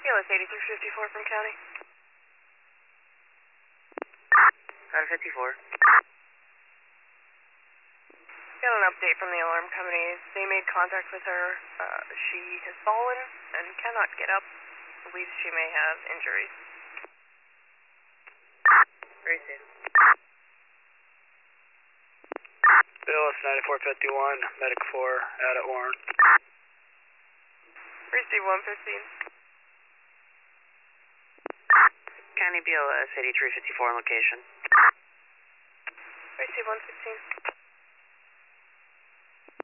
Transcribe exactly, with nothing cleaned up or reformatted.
B L S eighty-three fifty-four from County. Out of fifty-four. Got an update from the alarm company. They made contact with her. Uh, she has fallen and cannot get up. Believes she may have injuries. Very soon. B L S ninety-four fifty-one, Medic four, out at Warren. Receive one fifteen. County B L S eighty-three fifty-four on location. Receive one fifteen.